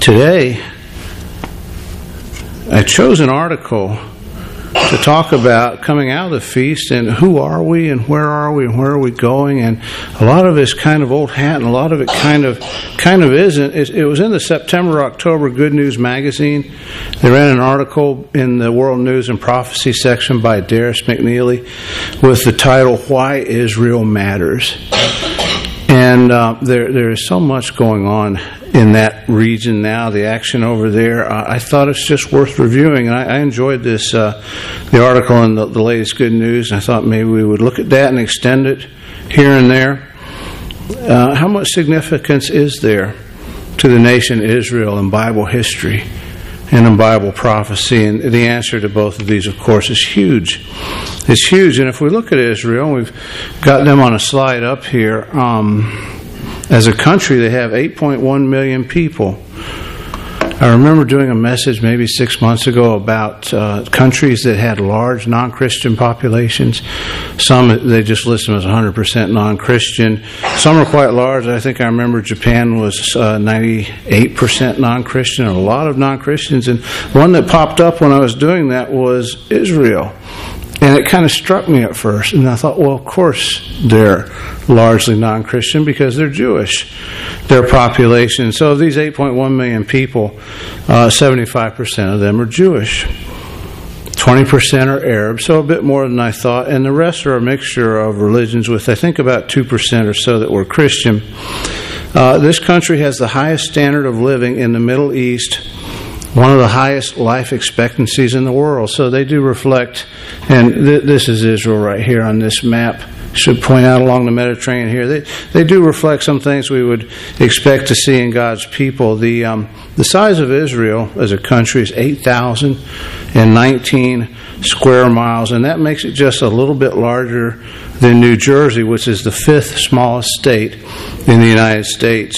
Today, I chose an article to talk about coming out of the feast and who are we and where are we going, and a lot of it's kind of old hat and a lot of it kind of isn't. It was in the September-October Good News magazine. They ran an article in the World News and Prophecy section by Darius McNeely with the title, Why Israel Matters. And there is so much going on in that region now, the action over there. I thought it's just worth reviewing, and I enjoyed this, the article in the latest Good News, and I thought maybe we would look at that and extend it here and there. How much significance is there to the nation Israel in Bible history and in Bible prophecy? And the answer to both of these, of course, is huge. It's huge, and if we look at Israel, we've got them on a slide up here. As a country, they have 8.1 million people. I remember doing a message maybe 6 months ago about countries that had large non-Christian populations. Some, they just list them as 100% non-Christian. Some are quite large. I think I remember Japan was 98% non-Christian, a lot of non-Christians. And one that popped up when I was doing that was Israel. And it kind of struck me at first, and I thought, well, of course they're largely non-Christian because they're Jewish, their population. So of these 8.1 million people, 75% of them are Jewish. 20% are Arab, so a bit more than I thought, and the rest are a mixture of religions with, I think, about 2% or so that were Christian. This country has the highest standard of living in the Middle East, one of the highest life expectancies in the world. So they do reflect, and this is Israel right here on this map. Should point out along the Mediterranean here. They do reflect some things we would expect to see in God's people. The size of Israel as a country is 8,019 square miles, and that makes it just a little bit larger than New Jersey, which is the fifth smallest state in the United States.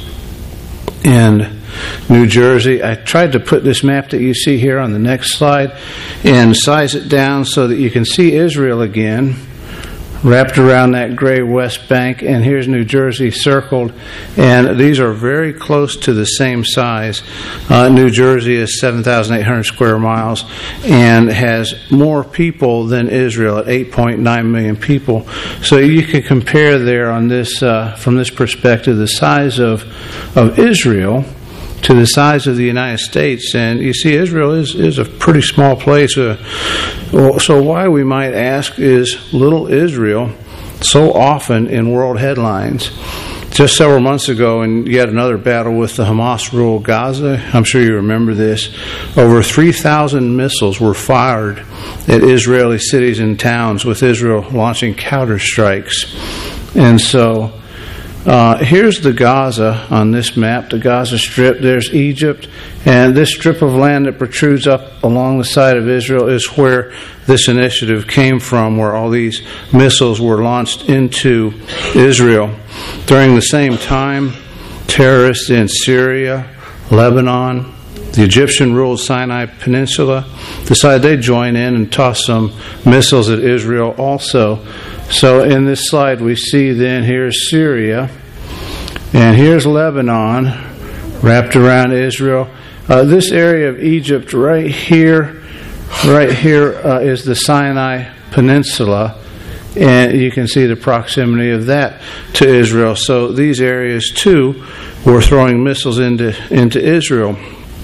And New Jersey, I tried to put this map that you see here on the next slide and size it down so that you can see Israel again, wrapped around that gray West Bank, and here's New Jersey circled, and these are very close to the same size. New Jersey is 7,800 square miles and has more people than Israel at 8.9 million people. So you can compare there on this, from this perspective, the size of Israel to the size of the United States, and you see Israel is a pretty small place. So why, we might ask, is little Israel so often in world headlines? Just several months ago, in yet another battle with the Hamas-ruled Gaza, I'm sure you remember this, over 3,000 missiles were fired at Israeli cities and towns, with Israel launching counter strikes. And so here's the Gaza on this map, the Gaza Strip. There's Egypt, and this strip of land that protrudes up along the side of Israel is where this initiative came from, where all these missiles were launched into Israel. During the same time, terrorists in Syria, Lebanon, the Egyptian-ruled Sinai Peninsula decided they'd join in and toss some missiles at Israel also. So in this slide we see then here's Syria, and here's Lebanon wrapped around Israel. This area of Egypt right here is the Sinai Peninsula, and you can see the proximity of that to Israel. So these areas too were throwing missiles into Israel.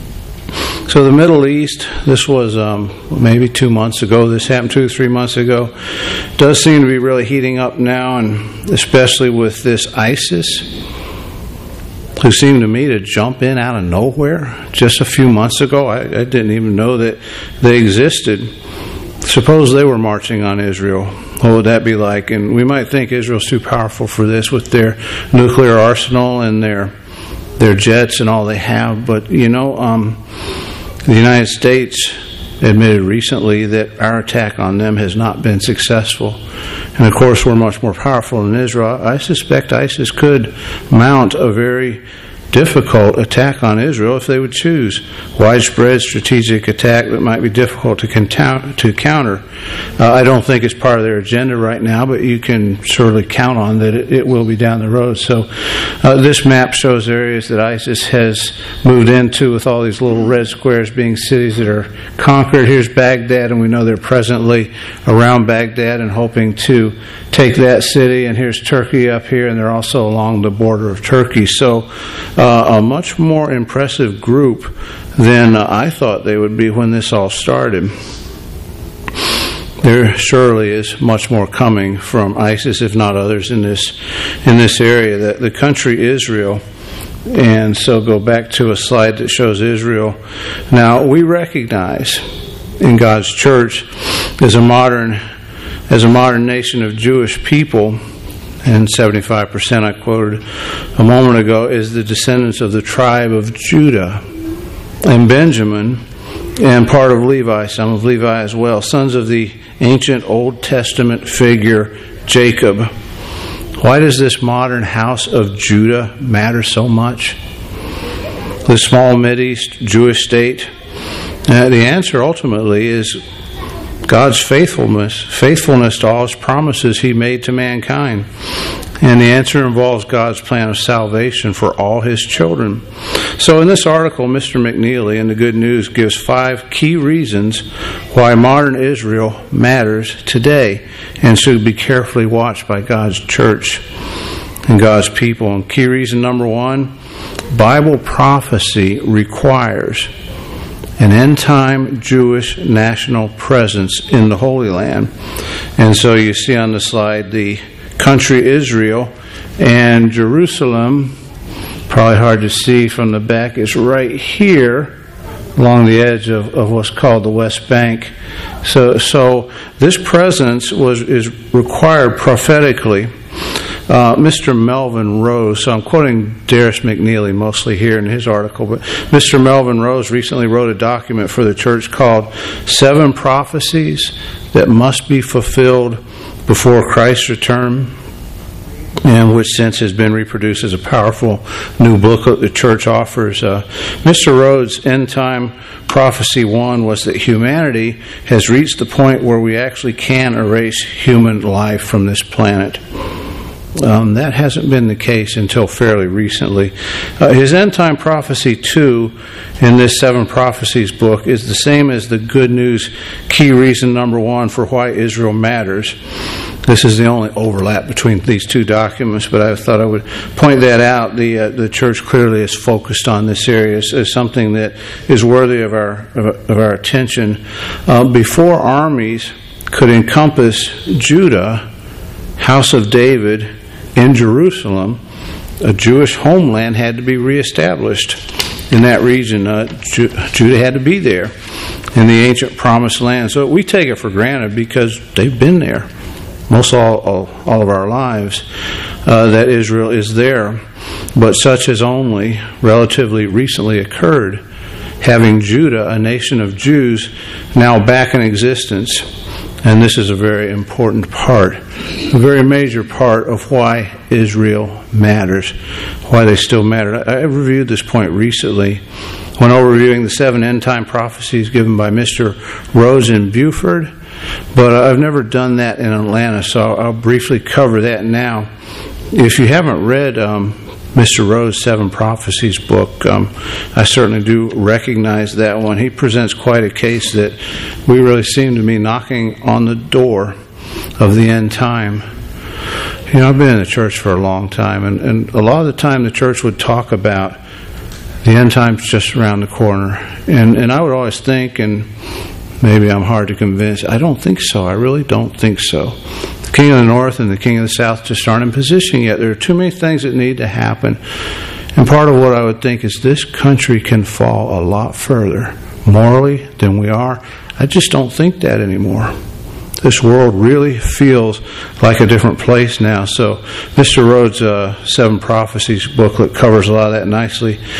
So the Middle East, this was maybe 2 months ago. This happened 2 or 3 months ago. Does seem to be really heating up now, and especially with this ISIS, who seemed to me to jump in out of nowhere just a few months ago. I didn't even know that they existed. Suppose they were marching on Israel. What would that be like? And we might think Israel's too powerful for this with their nuclear arsenal and their jets and all they have. But, the United States admitted recently that our attack on them has not been successful. And of course, we're much more powerful than Israel. I suspect ISIS could mount a very difficult attack on Israel if they would choose. Widespread strategic attack that might be difficult to counter. I don't think it's part of their agenda right now, but you can surely count on that it will be down the road. So this map shows areas that ISIS has moved into, with all these little red squares being cities that are conquered. Here's Baghdad, and we know they're presently around Baghdad and hoping to take that city. And here's Turkey up here, and they're also along the border of Turkey. So a much more impressive group than I thought they would be when this all started. There surely is much more coming from ISIS, if not others, in this area. The country Israel, and so go back to a slide that shows Israel. Now, we recognize in God's church as a modern nation of Jewish people, and 75% I quoted a moment ago, is the descendants of the tribe of Judah and Benjamin, and part of Levi, some of Levi as well, sons of the ancient Old Testament figure Jacob. Why does this modern house of Judah matter so much? The small Mideast Jewish state? The answer ultimately is God's faithfulness to all His promises He made to mankind. And the answer involves God's plan of salvation for all His children. So in this article, Mr. McNeely in the Good News gives 5 key reasons why modern Israel matters today and should be carefully watched by God's church and God's people. And key reason number 1, Bible prophecy requires an end-time Jewish national presence in the Holy Land. And so you see on the slide the country Israel, and Jerusalem, probably hard to see from the back, is right here along the edge of what's called the West Bank. So this presence is required prophetically. Mr. Melvin Rose, so I'm quoting Darius McNeely mostly here in his article, but Mr. Melvin Rose recently wrote a document for the church called 7 Prophecies That Must Be Fulfilled Before Christ's Return, and which since has been reproduced as a powerful new booklet the church offers. Mr. Rhodes' end-time prophecy 1 was that humanity has reached the point where we actually can erase human life from this planet. That hasn't been the case until fairly recently. His end-time prophecy 2 in this 7 Prophecies book is the same as the Good News key reason number 1 for why Israel matters. This is the only overlap between these 2 documents, but I thought I would point that out. The church clearly is focused on this area as something that is worthy of our attention. Before armies could encompass Judah, house of David, in Jerusalem, a Jewish homeland had to be reestablished in that region. Judah had to be there in the ancient promised land. So we take it for granted because they've been there most all of our lives, that Israel is there. But such has only relatively recently occurred, having Judah, a nation of Jews, now back in existence. And this is a very important part, a very major part of why Israel matters, why they still matter. I reviewed this point recently when overviewing the 7 end-time prophecies given by Mr. Rhodes in Buford, but I've never done that in Atlanta, so I'll briefly cover that now. If you haven't read Mr. Rhodes' 7 Prophecies book, I certainly do recognize that one. He presents quite a case that we really seem to be knocking on the door of the end time. You know, I've been in the church for a long time, and a lot of the time the church would talk about the end time's just around the corner. And I would always think, and maybe I'm hard to convince, I don't think so. I really don't think so. The king of the north and the king of the south just aren't in position yet. There are too many things that need to happen. And part of what I would think is this country can fall a lot further morally than we are. I just don't think that anymore. This world really feels like a different place now. So Mr. Rhodes' 7 Prophecies booklet covers a lot of that nicely.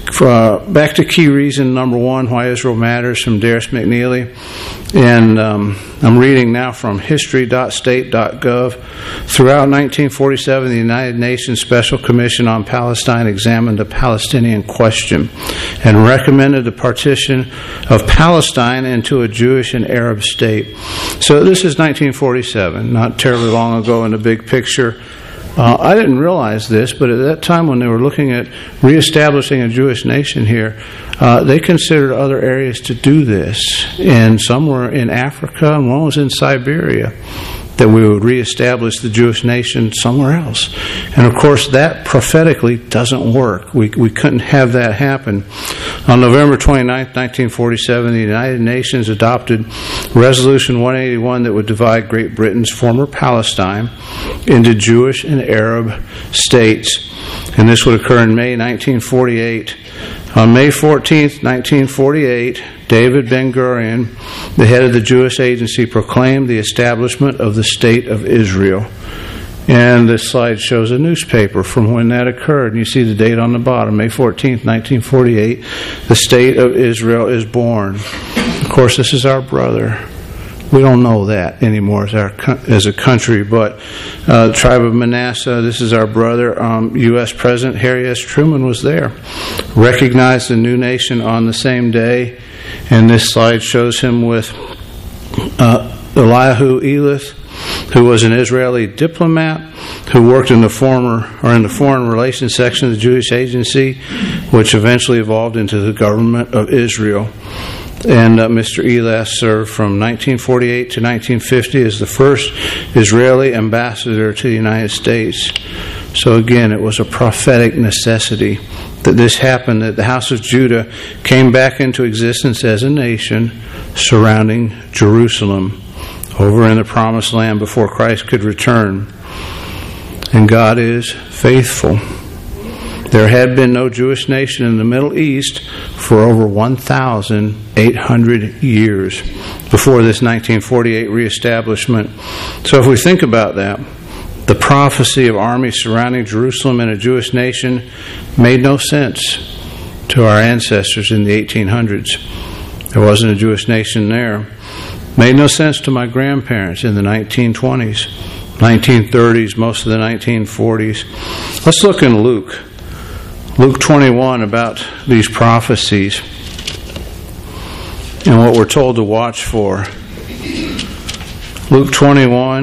Back to key reason number 1, why Israel matters, from Darris McNeely. And I'm reading now from history.state.gov. Throughout 1947, the United Nations Special Commission on Palestine examined the Palestinian question and recommended the partition of Palestine into a Jewish and Arab state. So this is 1947, not terribly long ago in the big picture. I didn't realize this, but at that time when they were looking at reestablishing a Jewish nation here, they considered other areas to do this. And some were in Africa, and one was in Siberia, that we would reestablish the Jewish nation somewhere else. And of course, that prophetically doesn't work. We couldn't have that happen. On November 29, 1947, the United Nations adopted Resolution 181 that would divide Great Britain's former Palestine into Jewish and Arab states. And this would occur in May 1948. On May 14, 1948, David Ben-Gurion, the head of the Jewish Agency, proclaimed the establishment of the State of Israel. And this slide shows a newspaper from when that occurred. And you see the date on the bottom, May 14, 1948. The State of Israel is born. Of course, this is our brother. We don't know that anymore as a country, but the tribe of Manasseh, this is our brother. U.S. President Harry S. Truman was there, recognized the new nation on the same day, and this slide shows him with Eliyahu Elith, who was an Israeli diplomat who worked in the foreign relations section of the Jewish Agency, which eventually evolved into the government of Israel. And Mr. Elith served from 1948 to 1950 as the first Israeli ambassador to the United States. So again, it was a prophetic necessity that this happened, that the house of Judah came back into existence as a nation surrounding Jerusalem over in the Promised Land before Christ could return. And God is faithful. There had been no Jewish nation in the Middle East for over 1,800 years before this 1948 reestablishment. So if we think about that, the prophecy of armies surrounding Jerusalem and a Jewish nation made no sense to our ancestors in the 1800s. There wasn't a Jewish nation there. Made no sense to my grandparents in the 1920s, 1930s, most of the 1940s. Let's look in Luke 21 about these prophecies and what we're told to watch for. Luke 21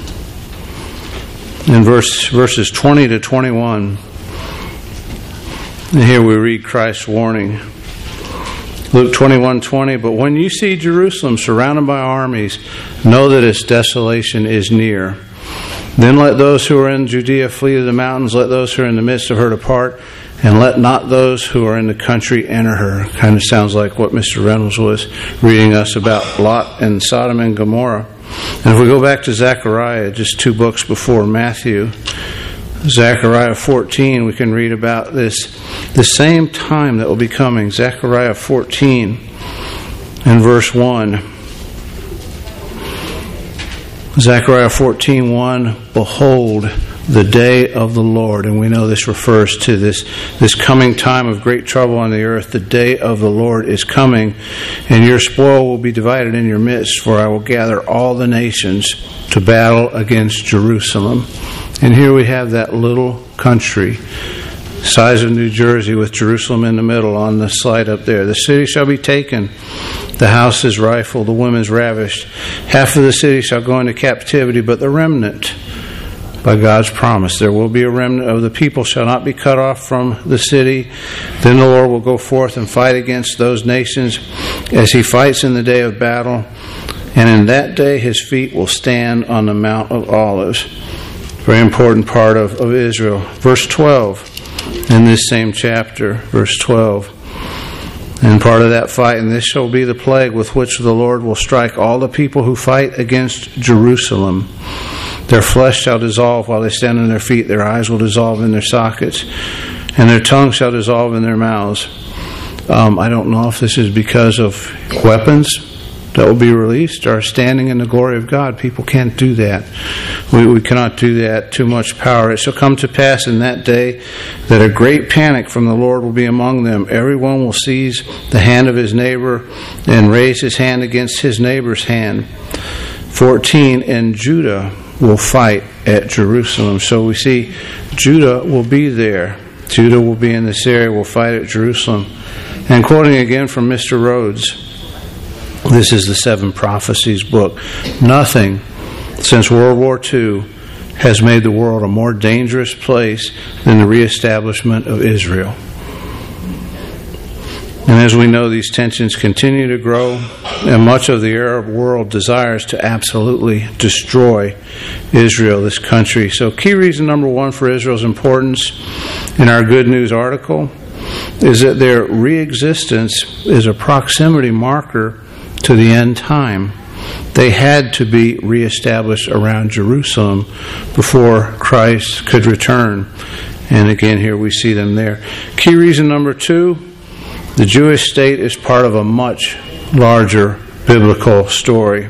in verses 20 to 21. And here we read Christ's warning. Luke 21:20, but when you see Jerusalem surrounded by armies, know that its desolation is near. Then let those who are in Judea flee to the mountains, let those who are in the midst of her depart, and let not those who are in the country enter her. Kind of sounds like what Mr. Reynolds was reading us about Lot and Sodom and Gomorrah. And if we go back to Zechariah, just 2 books before Matthew, Zechariah 14, we can read about the same time that will be coming. Zechariah 14 and verse 1. Zechariah 14:1, behold, the day of the Lord. And we know this refers to this coming time of great trouble on the earth. The day of the Lord is coming, and your spoil will be divided in your midst, for I will gather all the nations to battle against Jerusalem. And here we have that little country, size of New Jersey, with Jerusalem in the middle on the slide up there. The city shall be taken, the house is rifled, the women's ravished. Half of the city shall go into captivity, but the remnant, by God's promise, there will be a remnant of the people shall not be cut off from the city. Then the Lord will go forth and fight against those nations as he fights in the day of battle. And in that day his feet will stand on the Mount of Olives. Very important part of Israel. Verse 12 in this same chapter, verse 12. And part of that fight, and this shall be the plague with which the Lord will strike all the people who fight against Jerusalem. Their flesh shall dissolve while they stand on their feet. Their eyes will dissolve in their sockets, and their tongue shall dissolve in their mouths. I don't know if this is because of weapons that will be released are standing in the glory of God. People can't do that. We cannot do that. Too much power. It shall come to pass in that day that a great panic from the Lord will be among them. Everyone will seize the hand of his neighbor and raise his hand against his neighbor's hand. 14, and Judah will fight at Jerusalem. So we see Judah will be there. Judah will be in this area, will fight at Jerusalem. And quoting again from Mr. Rhodes, this is the Seven Prophecies book. Nothing since World War II has made the world a more dangerous place than the reestablishment of Israel. And as we know, these tensions continue to grow, and much of the Arab world desires to absolutely destroy Israel, this country. So key reason number one for Israel's importance in our Good News article is that their re-existence is a proximity marker to the end time. They had to be reestablished around Jerusalem before Christ could return. And again, here we see them there. Key reason number two, the Jewish state is part of a much larger biblical story.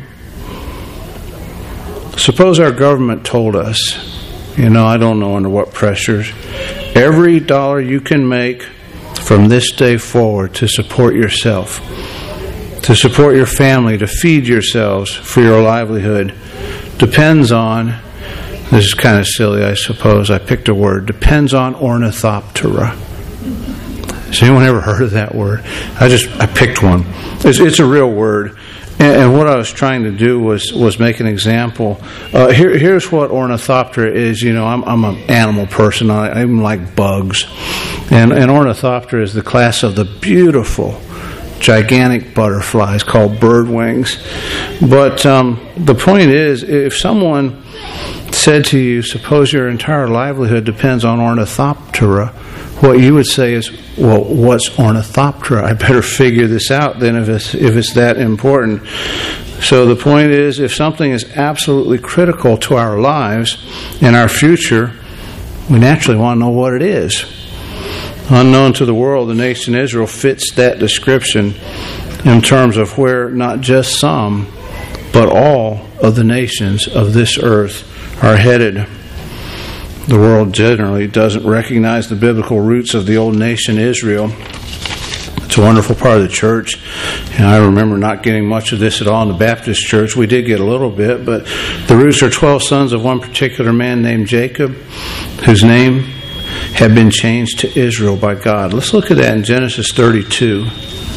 Suppose our government told us, I don't know under what pressures, every dollar you can make from this day forward to support yourself, to support your family, to feed yourselves for your livelihood, depends on, this is kind of silly, I suppose, I picked a word, depends on ornithoptera. Has anyone ever heard of that word? I picked one. It's a real word. And what I was trying to do was make an example. Here's what ornithoptera is. I'm an animal person. I even like bugs. And ornithoptera is the class of the beautiful, gigantic butterflies called birdwings. But the point is, if someone said to you, suppose your entire livelihood depends on ornithoptera, what you would say is, well, what's ornithoptera? I better figure this out then if it's that important. So the point is, if something is absolutely critical to our lives and our future, we naturally want to know what it is. Unknown to the world, the nation Israel fits that description in terms of where not just some, but all of the nations of this earth are headed. The world generally doesn't recognize the biblical roots of the old nation Israel. It's a wonderful part of the church. And I remember not getting much of this at all in the Baptist church. We did get a little bit, but the roots are 12 sons of one particular man named Jacob, whose name had been changed to Israel by God. Let's look at that in Genesis 32.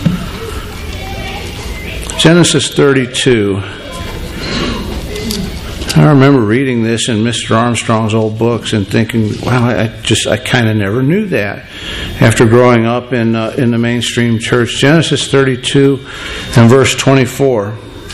Genesis 32. I remember reading this in Mr. Armstrong's old books and thinking, wow, I kind of never knew that after growing up in the mainstream church. Genesis 32 and verse 24.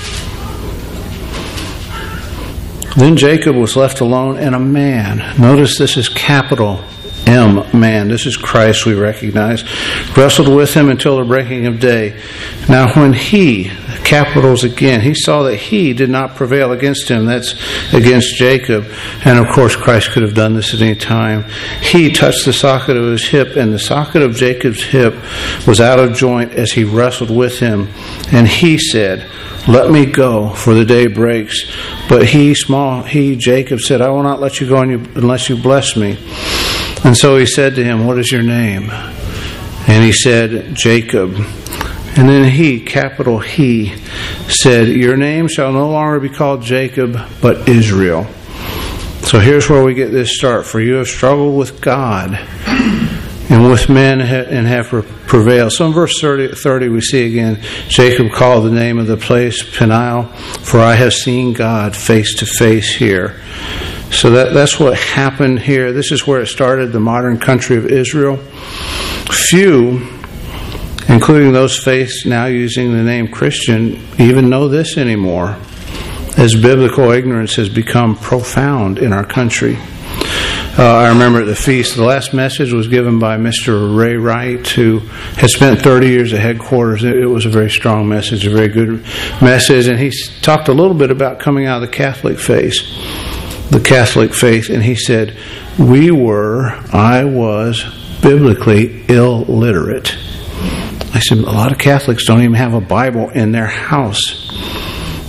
Then Jacob was left alone, and a man, notice this is capital M, man, this is Christ we recognize, wrestled with him until the breaking of day. Now when he, capitals again, he saw that he did not prevail against him, that's against Jacob, and of course Christ could have done this at any time, he touched the socket of his hip, and the socket of Jacob's hip was out of joint as he wrestled with him. And he said, let me go, for the day breaks. But he, Jacob, said, I will not let you go unless you bless me. And so he said to him, what is your name? And he said, Jacob. And then he, capital He, said, your name shall no longer be called Jacob, but Israel. So here's where we get this start. For you have struggled with God and with men and have prevailed. So in verse 30 we see again, Jacob called the name of the place Peniel, for I have seen God face to face here. So that's what happened here. This is where it started, the modern country of Israel. Few, including those faced now using the name Christian, even know this anymore, as biblical ignorance has become profound in our country. I remember at the feast, the last message was given by Mr. Ray Wright, who had spent 30 years at headquarters. It was a very strong message, a very good message, and he talked a little bit about coming out of the Catholic faith. And he said, I was biblically illiterate. I said, a lot of Catholics don't even have a Bible in their house.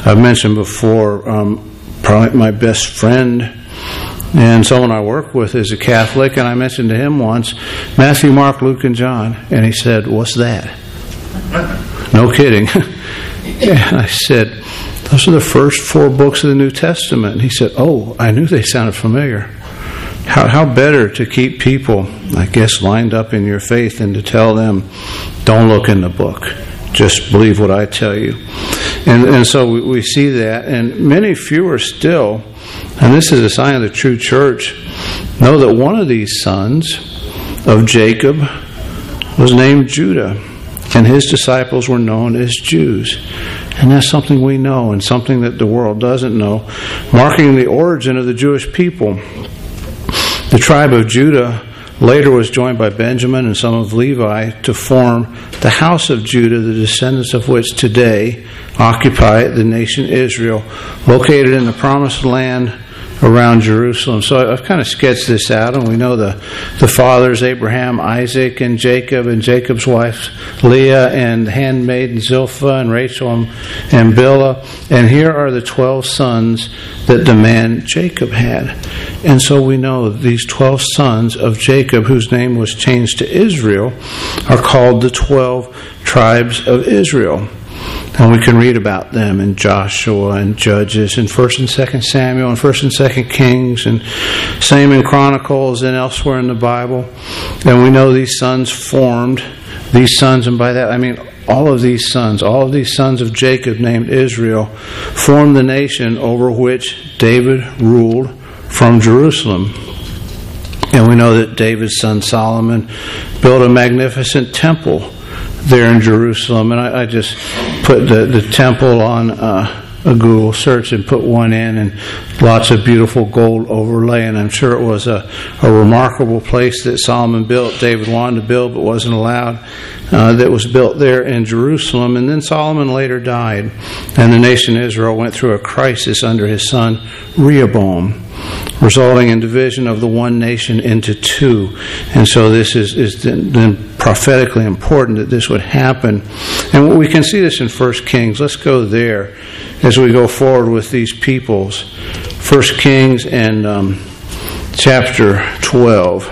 I've mentioned before, probably my best friend and someone I work with is a Catholic, and I mentioned to him once, Matthew, Mark, Luke, and John, and he said, "What's that?" No kidding. And I said, "Those are the first 4 books of the New Testament." And he said, "Oh, I knew they sounded familiar." How better to keep people, I guess, lined up in your faith than to tell them, don't look in the book. Just believe what I tell you. And so we see that. And many fewer still, and this is a sign of the true church, know that one of these sons of Jacob was named Judah, and his disciples were known as Jews. And that's something we know and something that the world doesn't know, marking the origin of the Jewish people. The tribe of Judah later was joined by Benjamin and some of Levi to form the house of Judah, the descendants of which today occupy the nation Israel, located in the promised land around Jerusalem. So I've kind of sketched this out, and we know the fathers, Abraham, Isaac, and Jacob's wife Leah, and the handmaiden Zilpah, and Rachel, and Bilhah. And here are the 12 sons that the man Jacob had. And so we know these 12 sons of Jacob, whose name was changed to Israel, are called the 12 tribes of Israel. And we can read about them in Joshua and Judges and 1st and 2nd Samuel and 1st and 2nd Kings, and same in Chronicles and elsewhere in the Bible. And we know these sons formed, and by that I mean all of these sons of Jacob named Israel, formed the nation over which David ruled from Jerusalem. And we know that David's son Solomon built a magnificent temple there in Jerusalem. And I just put the temple on a Google search and put one in, and lots of beautiful gold overlay. And I'm sure it was a remarkable place that Solomon built. David wanted to build but wasn't allowed. That was built there in Jerusalem. And then Solomon later died, and the nation Israel went through a crisis under his son Rehoboam, resulting in division of the one nation into 2. And so this is then prophetically important that this would happen. And we can see this in 1 Kings. Let's go there as we go forward with these peoples. 1 Kings and chapter 12.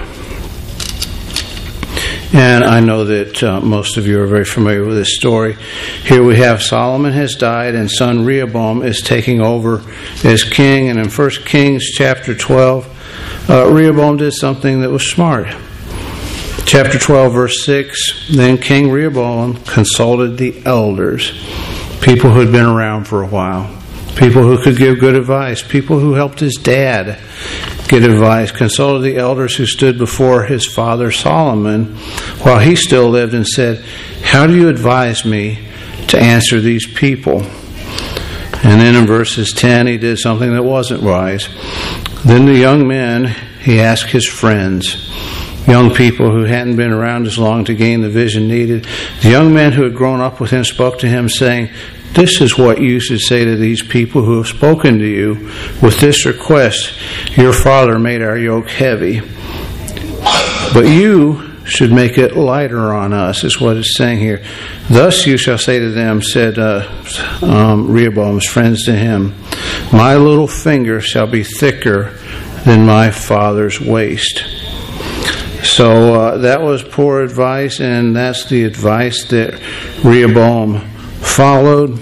And I know that most of you are very familiar with this story. Here we have Solomon has died, and son Rehoboam is taking over as king. And in 1 Kings chapter 12, Rehoboam did something that was smart. Chapter 12, verse 6, then King Rehoboam consulted the elders, people who had been around for a while, people who could give good advice, people who helped his dad get advice, consulted the elders who stood before his father Solomon while he still lived, and said, how do you advise me to answer these people? And then in verses 10, he did something that wasn't wise. Then the young men, he asked his friends, young people who hadn't been around as long to gain the vision needed. The young men who had grown up with him spoke to him, saying, this is what you should say to these people who have spoken to you with this request. Your father made our yoke heavy, but you should make it lighter on us, is what it's saying here. Thus you shall say to them, said Rehoboam's friends to him, my little finger shall be thicker than my father's waist. So that was poor advice, and that's the advice that Rehoboam followed,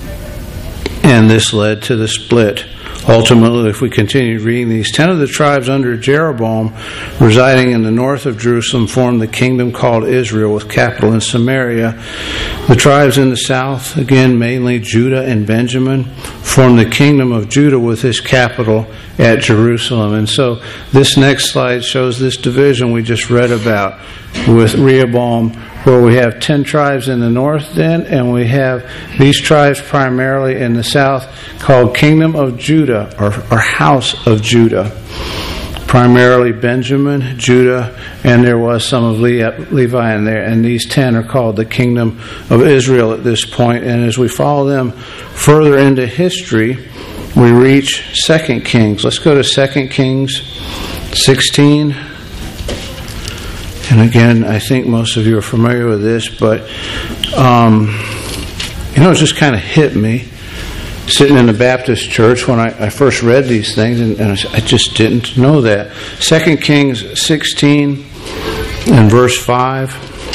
and this led to the split. Ultimately, if we continue reading these, 10 of the tribes under Jeroboam, residing in the north of Jerusalem, formed the kingdom called Israel, with capital in Samaria. The tribes in the south, again mainly Judah and Benjamin, formed the kingdom of Judah with its capital at Jerusalem. And so this next slide shows this division we just read about with Rehoboam, where we have 10 tribes in the north then, and we have these tribes primarily in the south called Kingdom of Judah, or House of Judah. Primarily Benjamin, Judah, and there was some of Levi in there, and these 10 are called the Kingdom of Israel at this point. And as we follow them further into history, we reach 2 Kings. Let's go to 2 Kings 16. And again, I think most of you are familiar with this, but it just kind of hit me sitting in the Baptist church when I first read these things, and I just didn't know that. 2 Kings 16 and verse 5.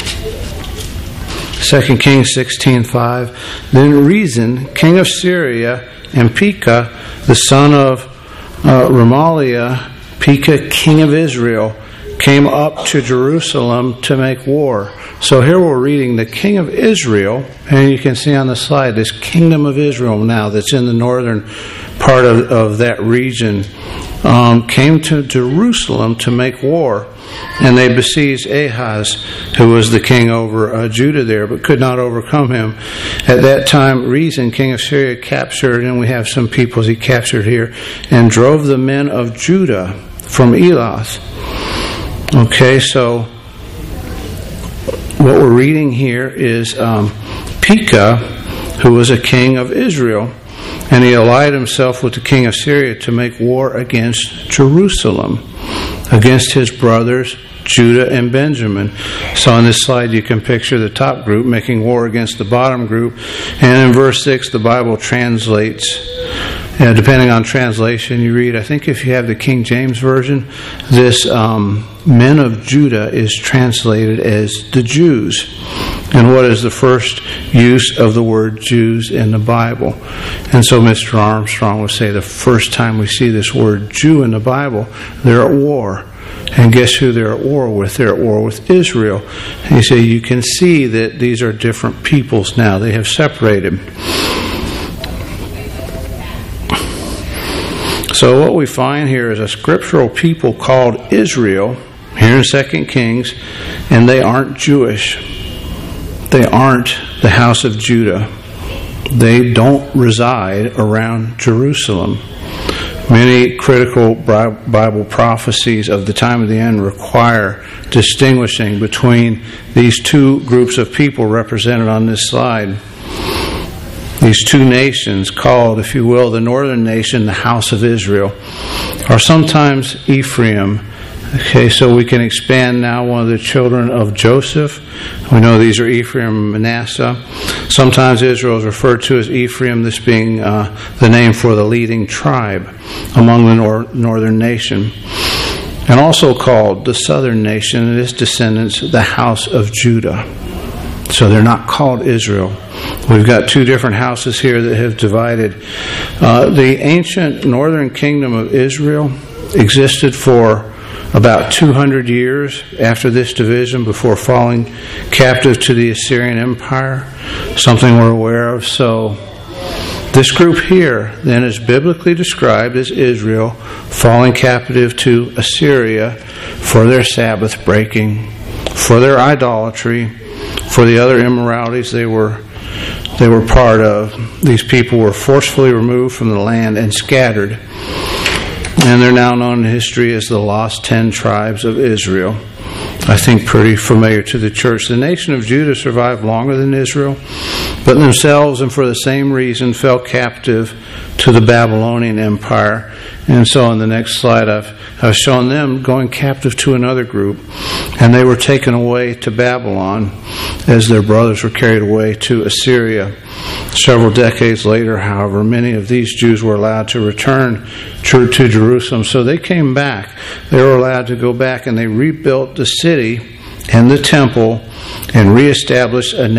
2 Kings 16:5. Then Rezin, king of Syria, and Pekah, the son of Remaliah, Pekah, king of Israel, came up to Jerusalem to make war. So here we're reading the king of Israel, and you can see on the slide this kingdom of Israel now that's in the northern part of that region, came to Jerusalem to make war. And they besieged Ahaz, who was the king over Judah there, but could not overcome him. At that time, Rezin, king of Syria, captured, and we have some peoples he captured here, and drove the men of Judah from Elath. Okay, so what we're reading here is Pekah, who was a king of Israel, and he allied himself with the king of Syria to make war against Jerusalem, against his brothers Judah and Benjamin. So on this slide you can picture the top group making war against the bottom group. And in verse 6 the Bible translates, depending on translation you read, I think if you have the King James Version, this men of Judah is translated as the Jews. And what is the first use of the word Jews in the Bible? And so Mr. Armstrong would say the first time we see this word Jew in the Bible, they're at war. And guess who they're at war with? They're at war with Israel. And you say you can see that these are different peoples now. They have separated. So what we find here is a scriptural people called Israel here in 2 Kings, and they aren't Jewish. They aren't the house of Judah. They don't reside around Jerusalem. Many critical Bible prophecies of the time of the end require distinguishing between these two groups of people represented on this slide. These two nations called, if you will, the northern nation, the house of Israel, or sometimes Ephraim. Okay, so we can expand now one of the children of Joseph. We know these are Ephraim and Manasseh. Sometimes Israel is referred to as Ephraim, this being the name for the leading tribe among the northern nation. And also called the southern nation and its descendants, the house of Judah. So they're not called Israel. We've got two different houses here that have divided. The ancient northern kingdom of Israel existed for about 200 years after this division before falling captive to the Assyrian Empire, something we're aware of. So this group here then is biblically described as Israel falling captive to Assyria for their Sabbath breaking, for their idolatry, for the other immoralities they were part of. These people were forcefully removed from the land and scattered. And they're now known in history as the lost 10 tribes of Israel. I think pretty familiar to the church. The nation of Judah survived longer than Israel, but themselves and for the same reason fell captive to the Babylonian Empire. And so on the next slide I've shown them going captive to another group, and they were taken away to Babylon as their brothers were carried away to Assyria. Several decades later, however, many of these Jews were allowed to return to Jerusalem. So they came back. They were allowed to go back, and they rebuilt the city and the temple and reestablished a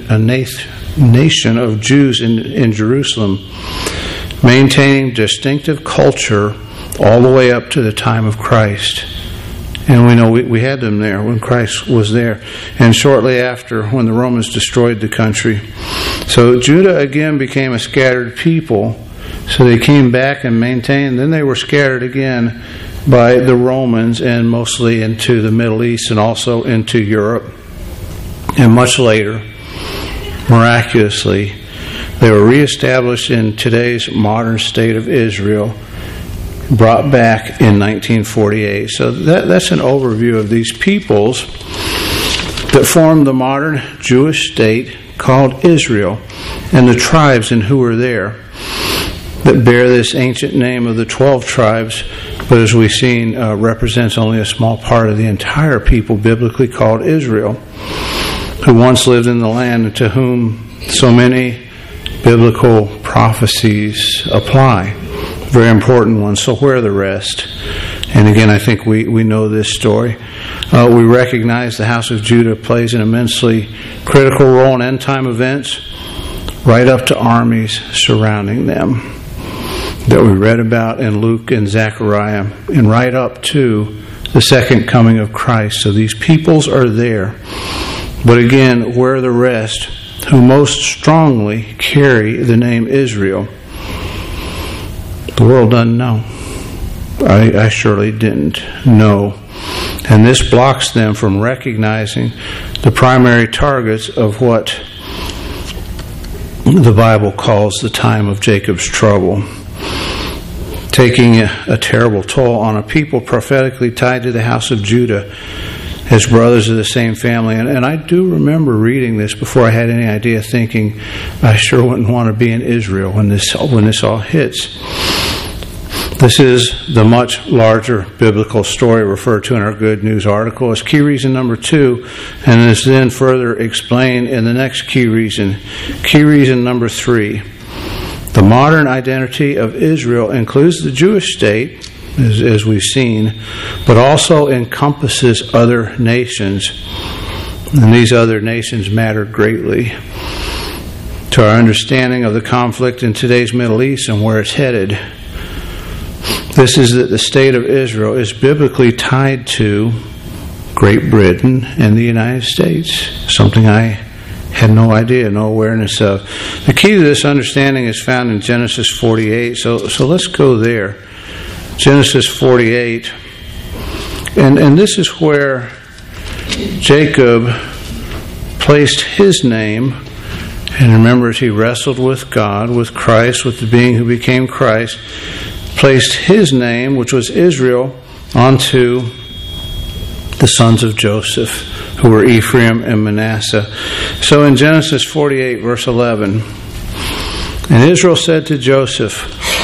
nation of Jews in Jerusalem, maintaining distinctive culture all the way up to the time of Christ. And we know we had them there when Christ was there, and shortly after when the Romans destroyed the country. So Judah again became a scattered people. So they came back and maintained. Then they were scattered again by the Romans, and mostly into the Middle East and also into Europe. And much later, miraculously, they were reestablished in today's modern state of Israel, brought back in 1948. So that's an overview of these peoples that form the modern Jewish state called Israel, and the tribes and who are there that bear this ancient name of the 12 tribes, but as we've seen, represents only a small part of the entire people biblically called Israel, who once lived in the land and to whom so many biblical prophecies apply. Very important ones. So where are the rest? And again, I think we know this story. We recognize the house of Judah plays an immensely critical role in end-time events, right up to armies surrounding them that we read about in Luke and Zechariah, and right up to the second coming of Christ. So these peoples are there. But again, where are the rest who most strongly carry the name Israel? The world doesn't know. I surely didn't know. And this blocks them from recognizing the primary targets of what the Bible calls the time of Jacob's trouble, taking a terrible toll on a people prophetically tied to the house of Judah as brothers of the same family. And I do remember reading this before I had any idea, thinking I sure wouldn't want to be in Israel when this all hits. This is the much larger biblical story referred to in our Good News article as key reason number 2, and is then further explained in the next key reason number 3. The modern identity of Israel includes the Jewish state, as we've seen, but also encompasses other nations. And these other nations matter greatly to our understanding of the conflict in today's Middle East and where it's headed. This is that the state of Israel is biblically tied to Great Britain and the United States, something I had no idea, no awareness of. The key to this understanding is found in Genesis 48, so let's go there. Genesis 48, and this is where Jacob placed his name, and remember, as he wrestled with God, with Christ, with the being who became Christ, placed his name, which was Israel, onto the sons of Joseph, who were Ephraim and Manasseh. So in Genesis 48, verse 11, and Israel said to Joseph,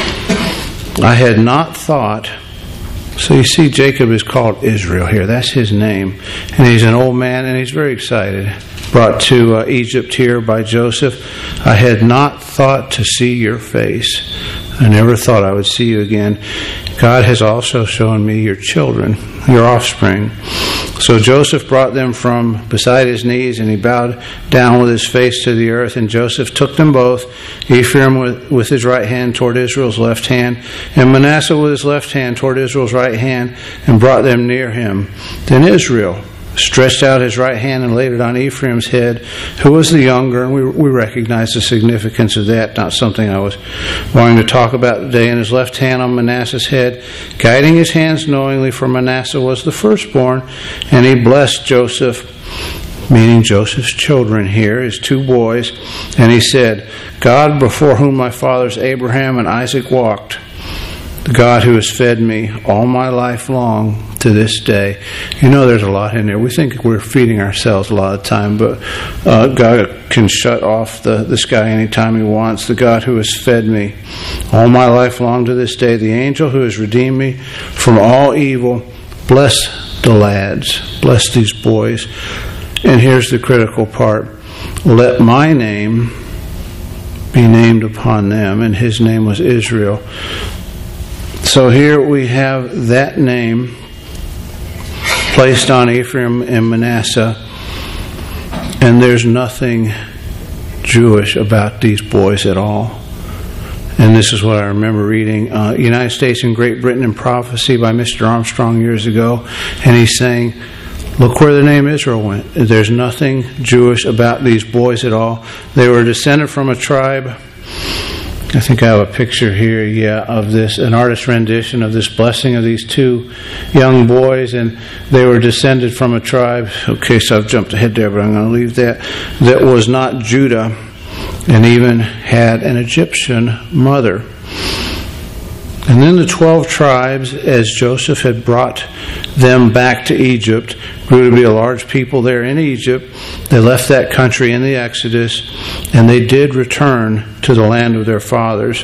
I had not thought. So you see, Jacob is called Israel here. That's his name. And he's an old man, and he's very excited. Brought to Egypt here by Joseph. I had not thought to see your face. I never thought I would see you again. God has also shown me your children, your offspring. So Joseph brought them from beside his knees, and he bowed down with his face to the earth. And Joseph took them both, Ephraim with his right hand toward Israel's left hand, and Manasseh with his left hand toward Israel's right hand, and brought them near him. Then Israel stretched out his right hand and laid it on Ephraim's head, who was the younger, and we recognize the significance of that, not something I was wanting to talk about today, and his left hand on Manasseh's head, guiding his hands knowingly, for Manasseh was the firstborn, and he blessed Joseph, meaning Joseph's children here, his 2 boys, and he said, God before whom my fathers Abraham and Isaac walked, the God who has fed me all my life long to this day. You know, there's a lot in there. We think we're feeding ourselves a lot of time, but God can shut off the sky anytime he wants. The God who has fed me all my life long to this day, the angel who has redeemed me from all evil, bless the lads, bless these boys. And here's the critical part. Let my name be named upon them. And his name was Israel. So here we have that name placed on Ephraim and Manasseh, and there's nothing Jewish about these boys at all. And this is what I remember reading, United States and Great Britain in Prophecy by Mr. Armstrong years ago, and he's saying, look where the name Israel went. There's nothing Jewish about these boys at all. They were descended from a tribe. I think I have a picture here, of this, an artist's rendition of this blessing of these 2 young boys, and they were descended from a tribe. Okay, so I've jumped ahead there, but I'm going to leave that was not Judah, and even had an Egyptian mother. And then the 12 tribes, as Joseph had brought them back to Egypt, grew to be a large people there in Egypt. They left that country in the Exodus, and they did return to the land of their fathers.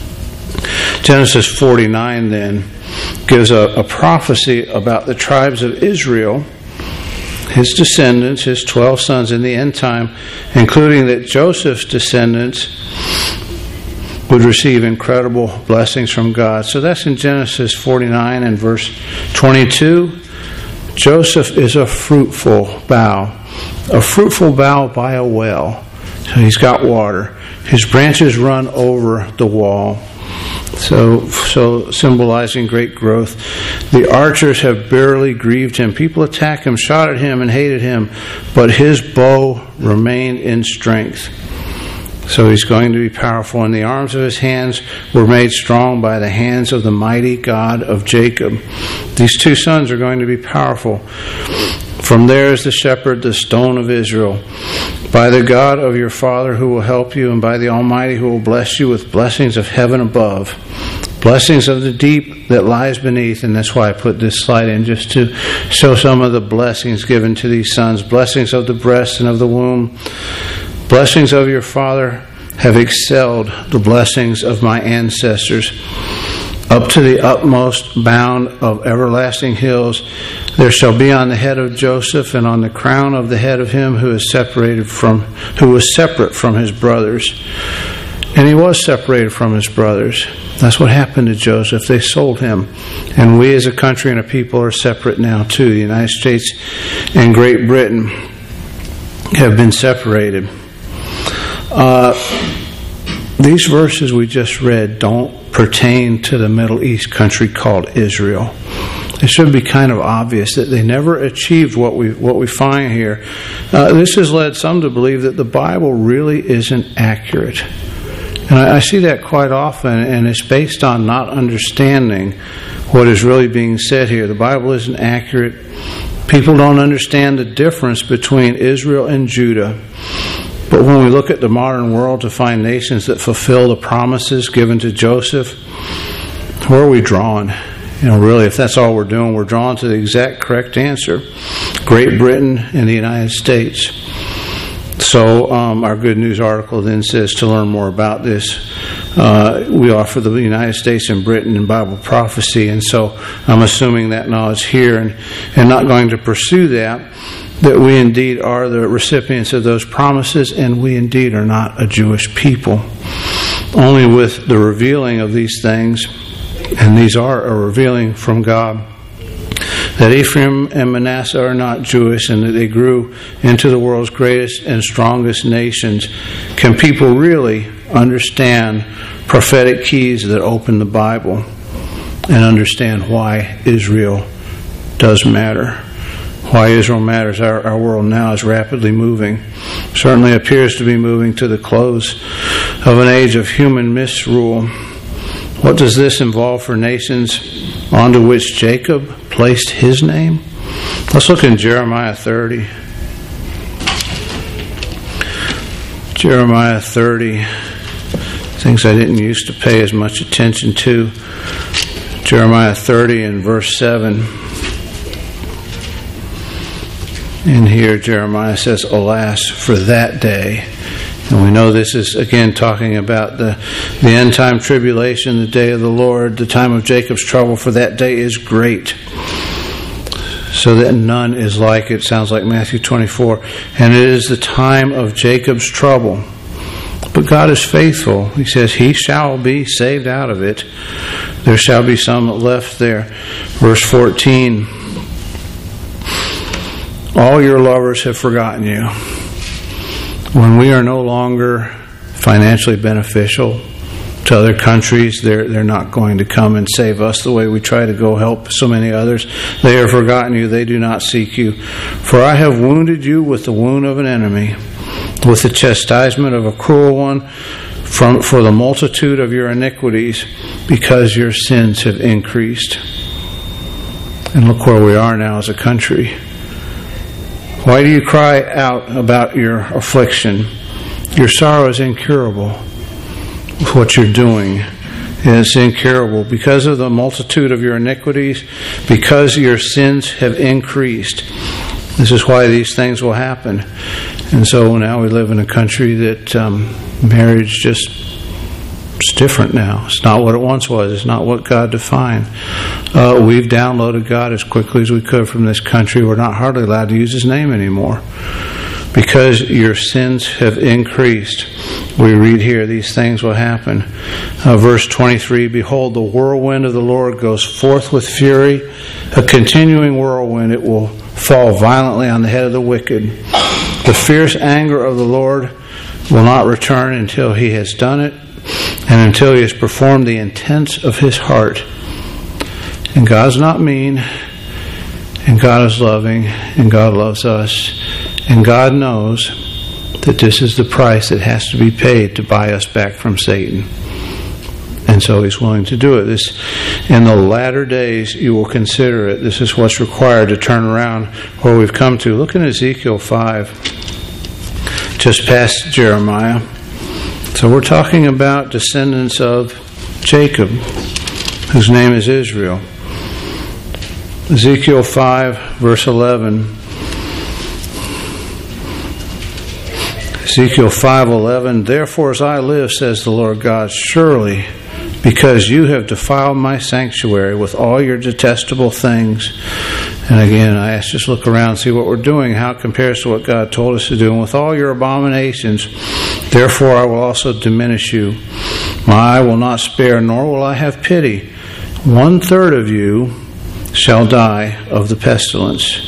Genesis 49 then gives a prophecy about the tribes of Israel his descendants, his 12 sons in the end time, including that Joseph's descendants would receive incredible blessings from God. So that's in Genesis 49 and verse 22. Joseph is a fruitful bough by a well. So he's got water. His branches run over the wall. So symbolizing great growth. The archers have barely grieved him. People attacked him, shot at him, and hated him, but his bow remained in strength. So he's going to be powerful. And the arms of his hands were made strong by the hands of the mighty God of Jacob. These two sons are going to be powerful. From there is the shepherd, the stone of Israel. By the God of your father who will help you, and by the Almighty who will bless you with blessings of heaven above, blessings of the deep that lies beneath. And that's why I put this slide in, just to show some of the blessings given to these sons. Blessings of the breast and of the womb. Blessings of your father have excelled the blessings of my ancestors. Up to the utmost bound of everlasting hills, there shall be on the head of Joseph and on the crown of the head of him who was separate from his brothers. And he was separated from his brothers. That's what happened to Joseph. They sold him. And we as a country and a people are separate now too. The United States and Great Britain have been separated. These verses we just read don't pertain to the Middle East country called Israel. It should be kind of obvious that they never achieved what we find here. This has led some to believe that the Bible really isn't accurate. And I see that quite often, and it's based on not understanding what is really being said here. The Bible isn't accurate. People don't understand the difference between Israel and Judah. But when we look at the modern world to find nations that fulfill the promises given to Joseph, where are we drawn? Really, if that's all we're doing, we're drawn to the exact correct answer. Great Britain and the United States. So our Good News article then says to learn more about this, we offer the United States and Britain in Bible prophecy. And so I'm assuming that knowledge here and not going to pursue that we indeed are the recipients of those promises, and we indeed are not a Jewish people. Only with the revealing of these things, and these are a revealing from God, that Ephraim and Manasseh are not Jewish and that they grew into the world's greatest and strongest nations, can people really understand prophetic keys that open the Bible and understand why Israel does matter. Why Israel matters. Our world now is rapidly moving. Certainly appears to be moving to the close of an age of human misrule. What does this involve for nations onto which Jacob placed his name? Let's look in Jeremiah 30. Jeremiah 30. Things I didn't used to pay as much attention to. Jeremiah 30 and verse 7. And here Jeremiah says, alas, for that day. And we know this is, again, talking about the end time tribulation, the day of the Lord, the time of Jacob's trouble, for that day is great. So that none is like it. Sounds like Matthew 24. And it is the time of Jacob's trouble. But God is faithful. He says, he shall be saved out of it. There shall be some left there. Verse 14. All your lovers have forgotten you. When we are no longer financially beneficial to other countries, they're not going to come and save us the way we try to go help so many others. They have forgotten you. They do not seek you. For I have wounded you with the wound of an enemy, with the chastisement of a cruel one, for the multitude of your iniquities, because your sins have increased. And look where we are now as a country. Why do you cry out about your affliction? Your sorrow is incurable. What you're doing is incurable because of the multitude of your iniquities, because your sins have increased. This is why these things will happen. And so now we live in a country that marriage just It's different now. It's not what it once was. It's not what God defined. We've downloaded God as quickly as we could from this country. We're not hardly allowed to use His name anymore because your sins have increased. We read here, these things will happen. Verse 23, behold, the whirlwind of the Lord goes forth with fury, a continuing whirlwind. It will fall violently on the head of the wicked. The fierce anger of the Lord will not return until He has done it, and until He has performed the intents of His heart. And God's not mean, and God is loving, and God loves us, and God knows that this is the price that has to be paid to buy us back from Satan. And so He's willing to do it. This, in the latter days, you will consider it. This is what's required to turn around where we've come to. Look in Ezekiel 5, just past Jeremiah. So we're talking about descendants of Jacob, whose name is Israel. Ezekiel 5, verse 11. Ezekiel 5:11. Therefore, as I live, says the Lord God, surely because you have defiled my sanctuary with all your detestable things. And again, I ask, just look around and see what we're doing, how it compares to what God told us to do. And with all your abominations, therefore I will also diminish you. My eye will not spare, nor will I have pity. 1/3 of you shall die of the pestilence.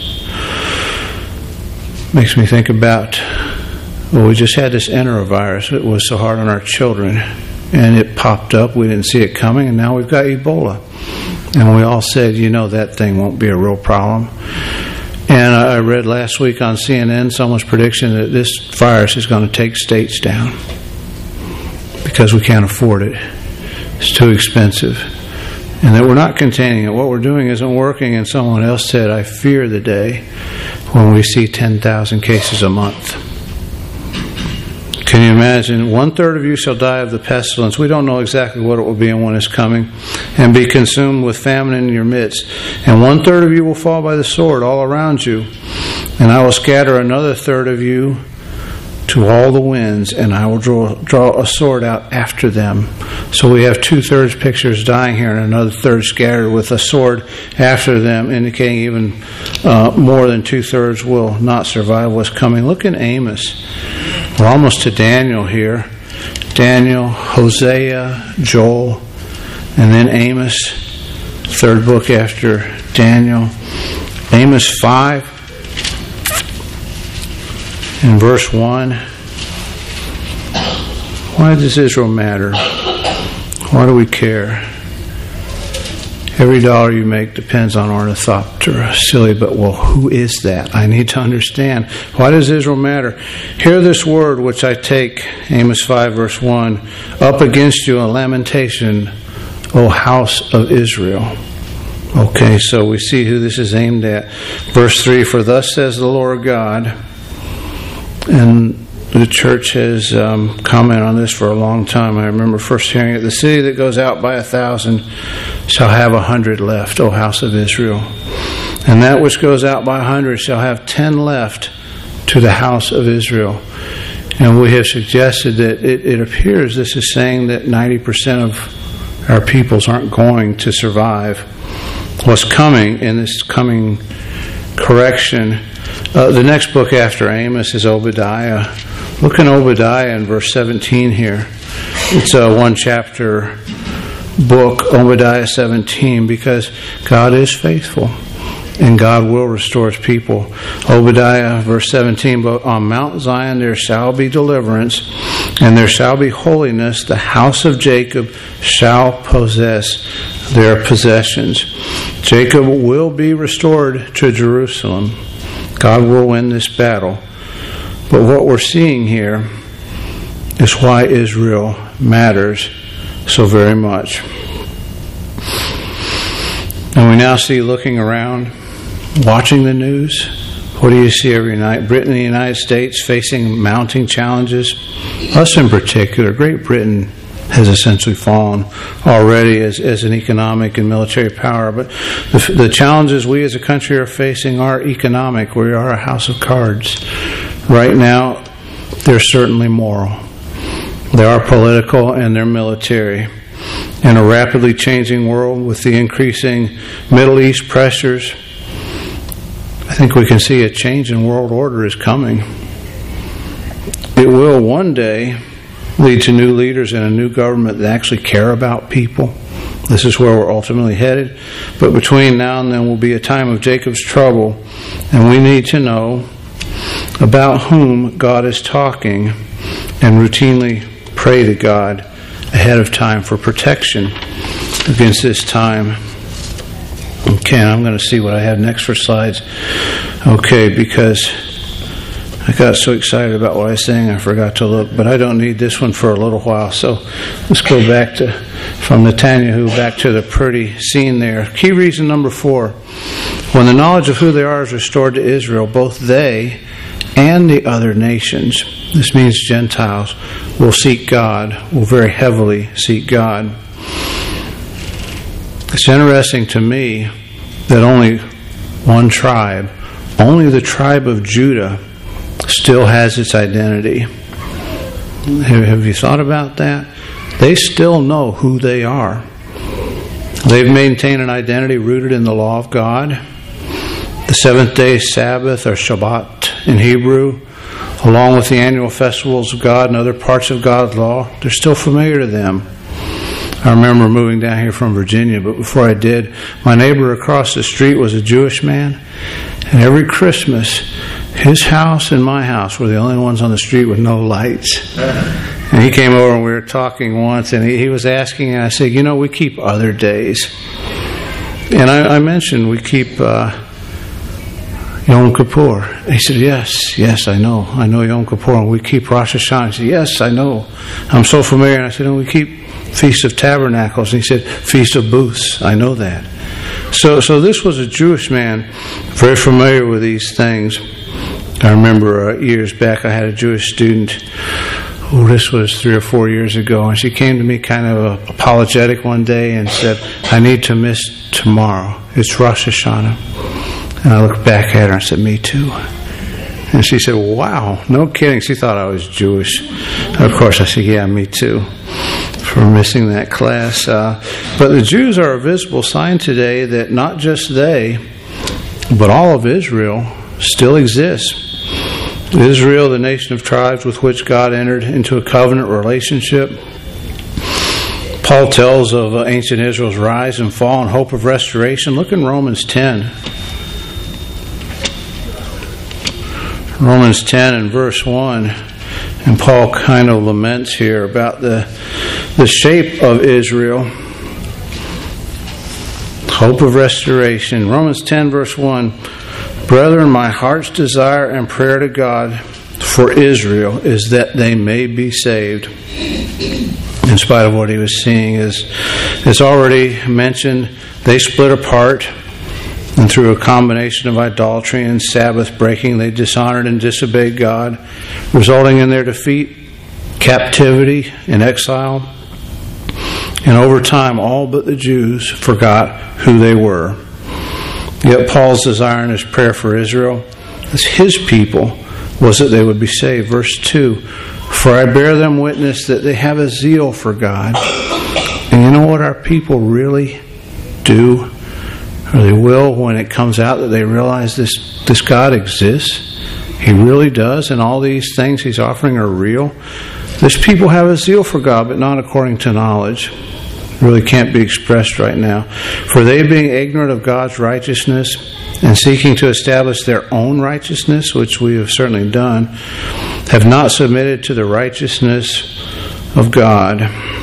Makes me think about, well, we just had this enterovirus. It was so hard on our children. And it popped up. We didn't see it coming. And now we've got Ebola. And we all said, that thing won't be a real problem. And I read last week on CNN someone's prediction that this virus is going to take states down because we can't afford it. It's too expensive. And that we're not containing it. What we're doing isn't working. And someone else said, I fear the day when we see 10,000 cases a month. Can you imagine? 1/3 of you shall die of the pestilence. We don't know exactly what it will be and when it's coming. And be consumed with famine in your midst. And 1/3 of you will fall by the sword all around you. And I will scatter another 1/3 of you to all the winds, and I will draw a sword out after them. So we have 2/3 pictures dying here, and another 1/3 scattered with a sword after them, indicating even more than 2/3 will not survive what's coming. Look in Amos. We're almost to Daniel here. Daniel, Hosea, Joel, and then Amos, third book after Daniel. Amos 5. In verse 1, why does Israel matter? Why do we care? Every dollar you make depends on Ornithoptera. Silly, but who is that? I need to understand. Why does Israel matter? Hear this word which I take, Amos 5 verse 1, up against you a lamentation, O house of Israel. Okay, so we see who this is aimed at. Verse 3, for thus says the Lord God, and the church has commented on this for a long time. I remember first hearing it. The city that goes out by 1,000 shall have 100 left, O house of Israel. And that which goes out by 100 shall have 10 left to the house of Israel. And we have suggested that it appears this is saying that 90% of our peoples aren't going to survive what's coming in this coming correction. The next book after Amos is Obadiah. Look in Obadiah in verse 17 here. It's a one-chapter book, Obadiah 17, because God is faithful and God will restore His people. Obadiah, verse 17, but on Mount Zion there shall be deliverance, and there shall be holiness. The house of Jacob shall possess their possessions. Jacob will be restored to Jerusalem. God will win this battle. But what we're seeing here is why Israel matters so very much. And we now see, looking around, watching the news, what do you see every night? Britain and the United States facing mounting challenges. Us in particular, Great Britain has essentially fallen already as an economic and military power. But the challenges we as a country are facing are economic. We are a house of cards. Right now, they're certainly moral. They are political and they're military. In a rapidly changing world with the increasing Middle East pressures, I think we can see a change in world order is coming. It will one day lead to new leaders and a new government that actually care about people. This is where we're ultimately headed. But between now and then will be a time of Jacob's trouble, and we need to know about whom God is talking and routinely pray to God ahead of time for protection against this time. Okay, I'm going to see what I have next for slides. Okay, because I got so excited about what I was saying I forgot to look, but I don't need this one for a little while. So let's go back from Netanyahu back to the pretty scene there. Key reason number 4. When the knowledge of who they are is restored to Israel, both they and the other nations, this means Gentiles, will seek God, will very heavily seek God. It's interesting to me that only one tribe, only the tribe of Judah, still has its identity. Have you thought about that? They still know who they are. They've maintained an identity rooted in the law of God. The seventh-day Sabbath, or Shabbat in Hebrew, along with the annual festivals of God and other parts of God's law, they're still familiar to them. I remember moving down here from Virginia, but before I did, my neighbor across the street was a Jewish man, and every Christmas, his house and my house were the only ones on the street with no lights. And he came over and we were talking once, and he was asking, and I said, we keep other days. And I mentioned we keep Yom Kippur. He said, yes, I know Yom Kippur, and we keep Rosh Hashanah. He said, yes, I know. I'm so familiar. And I said, we keep Feast of Tabernacles. And he said, Feast of Booths. I know that. So this was a Jewish man, very familiar with these things. I remember years back I had a Jewish student, this was 3 or 4 years ago, and she came to me kind of apologetic one day and said, I need to miss tomorrow. It's Rosh Hashanah. And I looked back at her and said, me too. And she said, wow, no kidding. She thought I was Jewish. Of course, I said, yeah, me too, for missing that class. But the Jews are a visible sign today that not just they, but all of Israel still exists. Israel, the nation of tribes with which God entered into a covenant relationship. Paul tells of ancient Israel's rise and fall and hope of restoration. Look in Romans 10. Romans 10 and verse 1. And Paul kind of laments here about the shape of Israel. Hope of restoration. Romans 10 verse 1. Brethren, my heart's desire and prayer to God for Israel is that they may be saved. In spite of what he was seeing, as already mentioned, they split apart, and through a combination of idolatry and Sabbath breaking, they dishonored and disobeyed God, resulting in their defeat, captivity, and exile. And over time, all but the Jews forgot who they were. Yet Paul's desire and his prayer for Israel, as his people, was that they would be saved. Verse 2, for I bear them witness that they have a zeal for God. And you know what our people really do? Or they will when it comes out that they realize this God exists. He really does, and all these things he's offering are real. This people have a zeal for God, but not according to knowledge. Really can't be expressed right now. For they, being ignorant of God's righteousness and seeking to establish their own righteousness, which we have certainly done, have not submitted to the righteousness of God.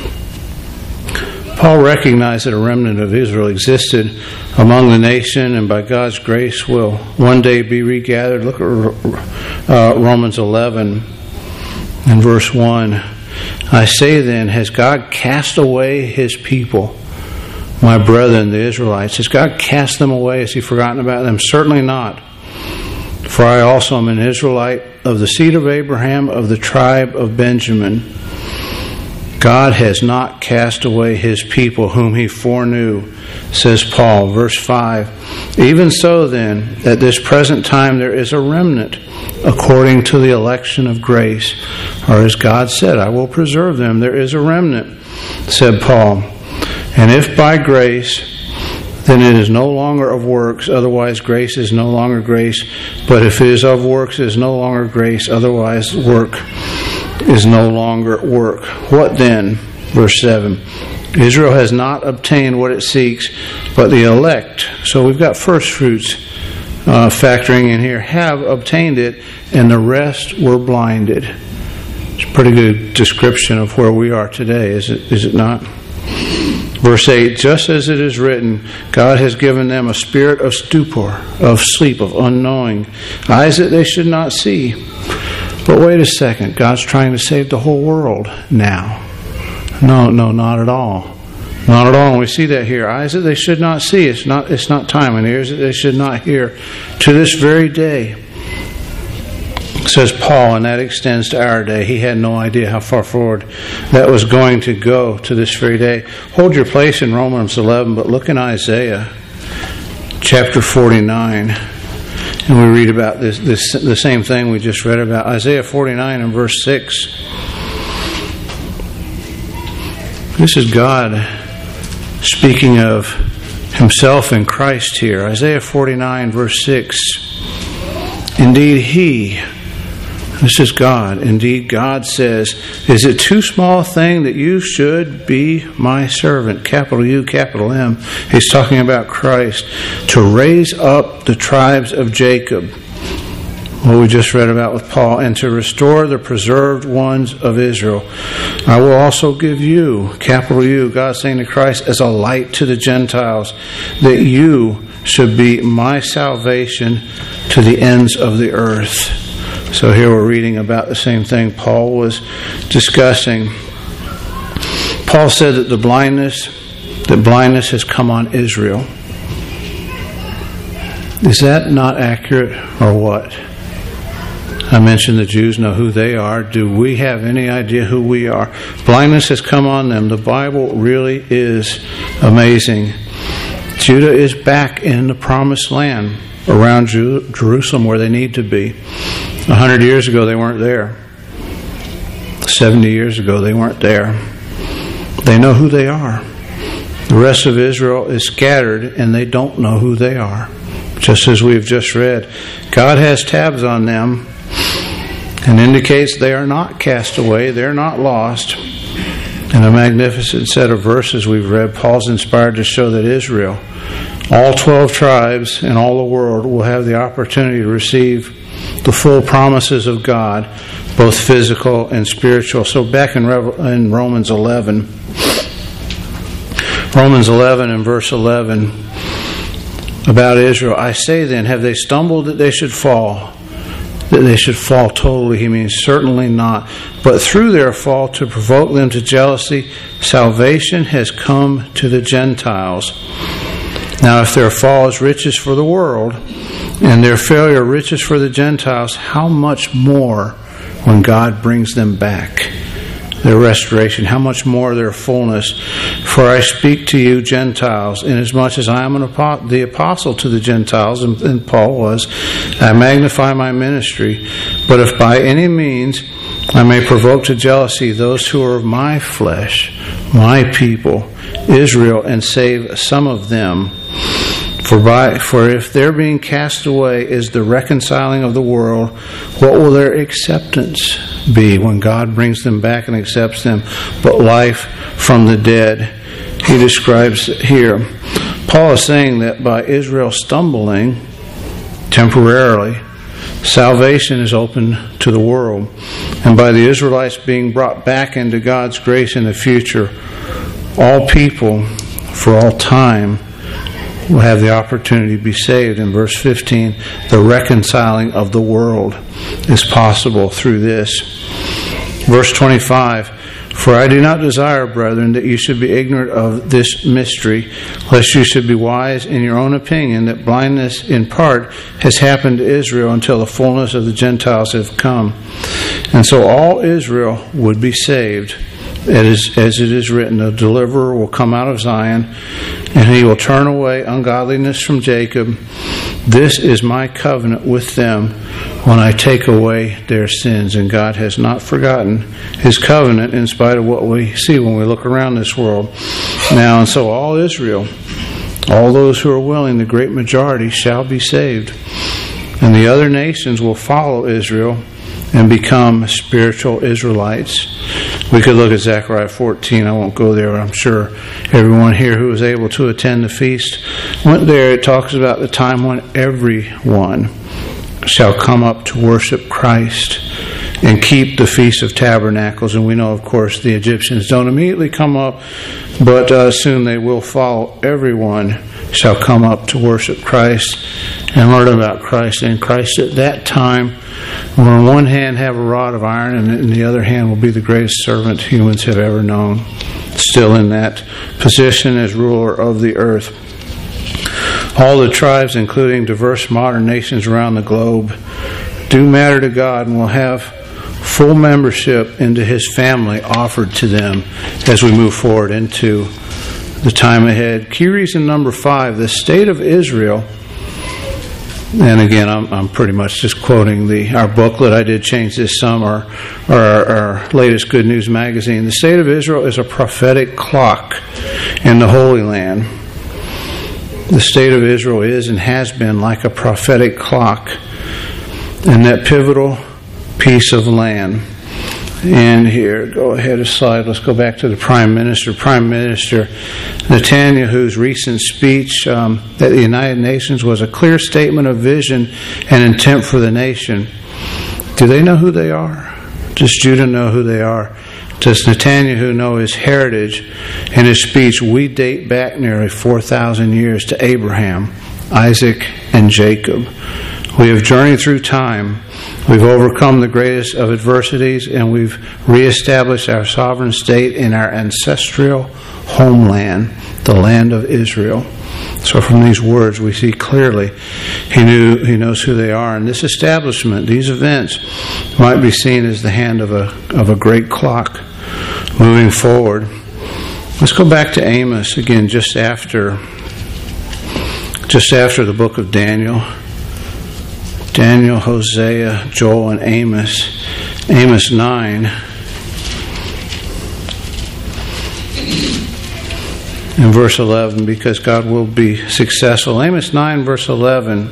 Paul recognized that a remnant of Israel existed among the nation, and by God's grace will one day be regathered. Look at Romans 11 and verse 1. I say then, has God cast away his people, my brethren, the Israelites? Has God cast them away? Has he forgotten about them? Certainly not. For I also am an Israelite of the seed of Abraham, of the tribe of Benjamin. God has not cast away his people whom he foreknew, says Paul. Verse 5, even so then, at this present time there is a remnant according to the election of grace. Or as God said, I will preserve them. There is a remnant, said Paul. And if by grace, then it is no longer of works, otherwise grace is no longer grace. But if it is of works, it is no longer grace, otherwise work is no longer work. What then? Verse 7. Israel has not obtained what it seeks, but the elect, so we've got first fruits factoring in here, have obtained it, and the rest were blinded. It's a pretty good description of where we are today, is it not? Verse 8, just as it is written, God has given them a spirit of stupor, of sleep, of unknowing, eyes that they should not see. But wait a second, God's trying to save the whole world now. No, not at all. Not at all. And we see that here. Eyes that they should not see. It's not time. And ears that they should not hear. To this very day, says Paul, and that extends to our day. He had no idea how far forward that was going to go to this very day. Hold your place in Romans 11, but look in Isaiah chapter 49. And we read about the same thing we just read about. Isaiah 49 and verse 6. This is God speaking of himself in Christ here. Isaiah 49 verse 6. Indeed he, this is God, indeed God says, is it too small a thing that you should be my servant? Capital U, capital M. He's talking about Christ. To raise up the tribes of Jacob, what we just read about with Paul, and to restore the preserved ones of Israel. I will also give you, capital U, God saying to Christ, as a light to the Gentiles, that you should be my salvation to the ends of the earth. So here we're reading about the same thing Paul was discussing. Paul said that blindness has come on Israel. Is that not accurate, or what? I mentioned the Jews know who they are. Do we have any idea who we are? Blindness has come on them. The Bible really is amazing. Judah is back in the promised land around Jerusalem where they need to be. 100 years ago they weren't there. 70 years ago they weren't there. They know who they are. The rest of Israel is scattered and they don't know who they are. Just as we've just read. God has tabs on them and indicates they are not cast away, they're not lost. In a magnificent set of verses we've read, Paul's inspired to show that Israel, all 12 tribes in all the world, will have the opportunity to receive the full promises of God, both physical and spiritual. So back in Romans 11 and verse 11, about Israel, I say then, have they stumbled that they should fall? That they should fall totally, he means certainly not. But through their fall, to provoke them to jealousy, salvation has come to the Gentiles. Now if their fall is riches for the world, and their failure riches for the Gentiles, how much more when God brings them back? Their restoration, how much more their fullness? For I speak to you Gentiles, inasmuch as I am the apostle to the Gentiles, and Paul was, I magnify my ministry. But if by any means I may provoke to jealousy those who are of my flesh, my people, Israel, and save some of them, for if their being cast away is the reconciling of the world, what will their acceptance be when God brings them back and accepts them, but life from the dead? He describes here. Paul is saying that by Israel stumbling temporarily, salvation is open to the world. And by the Israelites being brought back into God's grace in the future, all people for all time will have the opportunity to be saved. In verse 15, the reconciling of the world is possible through this. Verse 25, for I do not desire, brethren, that you should be ignorant of this mystery, lest you should be wise in your own opinion, that blindness in part has happened to Israel until the fullness of the Gentiles have come. And so all Israel would be saved As it is written, the deliverer will come out of Zion, and he will turn away ungodliness from Jacob. This is my covenant with them when I take away their sins. And God has not forgotten his covenant in spite of what we see when we look around this world now. And so all Israel, all those who are willing, the great majority, shall be saved. And the other nations will follow Israel and become spiritual Israelites. We could look at Zechariah 14. I won't go there. I'm sure everyone here who was able to attend the feast went there. It talks about the time when everyone shall come up to worship Christ and keep the Feast of Tabernacles. And we know, of course, the Egyptians don't immediately come up, but soon they will follow. Everyone shall come up to worship Christ and learn about Christ. And Christ at that time will on one hand have a rod of iron, and in the other hand will be the greatest servant humans have ever known, still in that position as ruler of the earth. All the tribes, including diverse modern nations around the globe, do matter to God and will have full membership into his family offered to them as we move forward into the time ahead. Key reason number 5, the state of Israel. And again, I'm pretty much just quoting our booklet. I did change this some, or our latest Good News magazine. The state of Israel is a prophetic clock in the Holy Land. The state of Israel is and has been like a prophetic clock in that pivotal piece of land. And here, go ahead a slide. Let's go back to the Prime Minister. Prime Minister Netanyahu's recent speech at the United Nations was a clear statement of vision and intent for the nation. Do they know who they are? Does Judah know who they are? Does Netanyahu know his heritage? In his speech, we date back nearly 4,000 years to Abraham, Isaac, and Jacob. We have journeyed through time. We've overcome the greatest of adversities, and we've reestablished our sovereign state in our ancestral homeland, the land of Israel. So from these words, we see clearly he knows who they are. And this establishment, these events, might be seen as the hand of a great clock moving forward. Let's go back to Amos again, just after the book of Daniel. Daniel, Hosea, Joel, and Amos. Amos 9. In verse 11, because God will be successful. Amos 9, verse 11.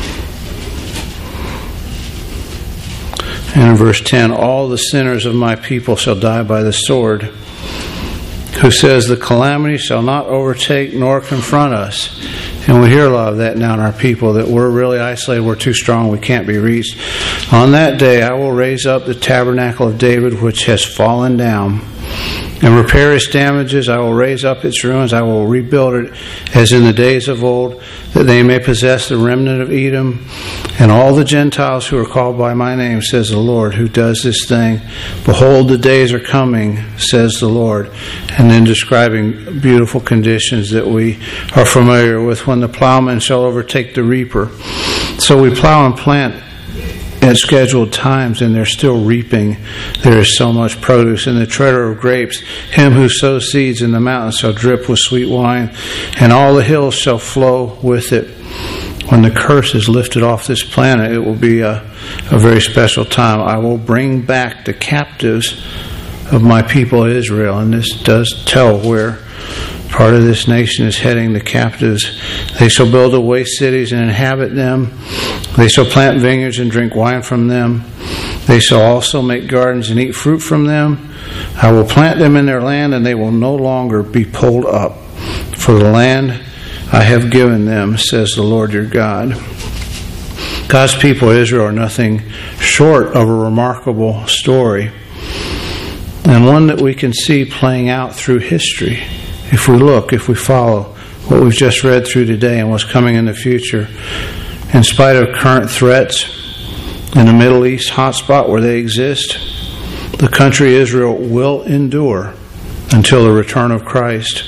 And in verse 10, all the sinners of my people shall die by the sword. Who says, the calamity shall not overtake nor confront us. And we hear a lot of that now in our people, that we're really isolated, we're too strong, we can't be reached. On that day I will raise up the tabernacle of David, which has fallen down, and repair its damages. I will raise up its ruins. I will rebuild it as in the days of old, that they may possess the remnant of Edom and all the Gentiles who are called by my name, says the Lord, who does this thing. Behold, the days are coming, says the Lord. And then describing beautiful conditions that we are familiar with, when the plowman shall overtake the reaper. So we plow and plant at scheduled times, and they're still reaping. There is so much produce. And the treader of grapes, him who sows seeds in the mountains, shall drip with sweet wine, and all the hills shall flow with it. When the curse is lifted off this planet, it will be a very special time. I will bring back the captives of my people Israel. And this does tell where part of this nation is heading, the captives. They shall build away cities and inhabit them. They shall plant vineyards and drink wine from them. They shall also make gardens and eat fruit from them. I will plant them in their land, and they will no longer be pulled up. For the land I have given them, says the Lord your God. God's people, Israel, are nothing short of a remarkable story, and one that we can see playing out through history. If we follow what we've just read through today and what's coming in the future, in spite of current threats in the Middle East hotspot where they exist, the country Israel will endure until the return of Christ.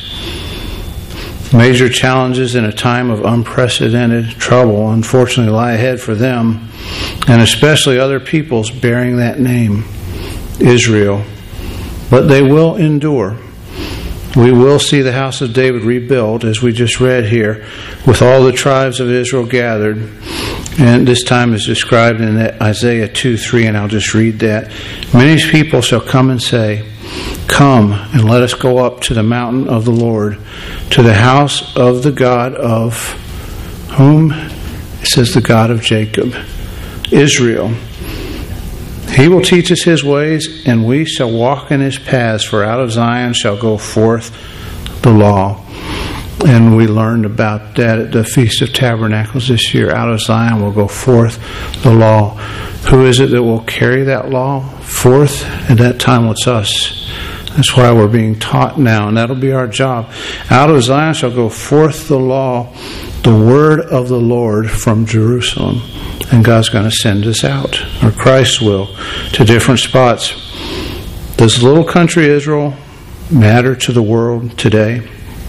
Major challenges in a time of unprecedented trouble, unfortunately, lie ahead for them, and especially other peoples bearing that name, Israel. but they will endure. We will see the house of David rebuilt, as we just read here, with all the tribes of Israel gathered. And this time is described in Isaiah 2:3, and I'll just read that. Many people shall come and say, "Come, and let us go up to the mountain of the Lord, to the house of the God of" whom? It says the God of Jacob, Israel. He will teach us his ways, and we shall walk in his paths, for out of Zion shall go forth the law. And we learned about that at the Feast of Tabernacles this year. Out of Zion will go forth the law. Who is it that will carry that law forth? At that time, it's us. That's why we're being taught now, and that'll be our job. Out of Zion shall go forth the law, the word of the Lord from Jerusalem. And God's going to send us out, or Christ will, to different spots. Does little country Israel matter to the world today?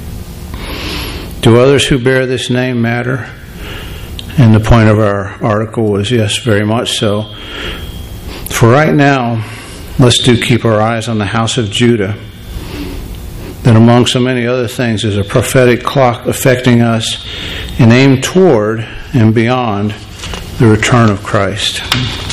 Do others who bear this name matter? And the point of our article was yes, very much so. For right now, let's keep our eyes on the house of Judah, that among so many other things is a prophetic clock affecting us and aimed toward and beyond the return of Christ.